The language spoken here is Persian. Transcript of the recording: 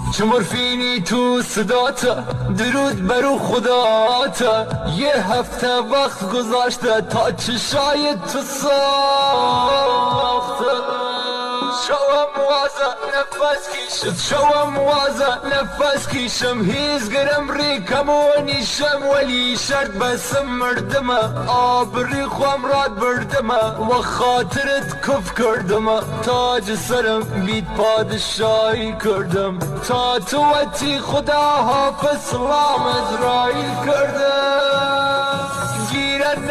چه فینی تو صداتا، درود برو خداتا. یه هفته وقت گذاشته تا چشای تو ساخته. شوام وازا نفس کشم، شوام وازا نفس کشم. هیزگرم ریکم و نیشم، ولی شرط بسم مردمه. آبری خوام راد بردمه و خاطرت کف کردمه. تاج سرم بیت پادشاهی کردم، تا تو وتی خدا حافظ سلام ازرائیل کردم.